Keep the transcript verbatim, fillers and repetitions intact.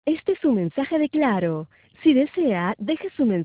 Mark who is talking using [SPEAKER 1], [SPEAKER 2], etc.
[SPEAKER 1] Este es un mensaje de Claro. Si desea, deje su mensaje.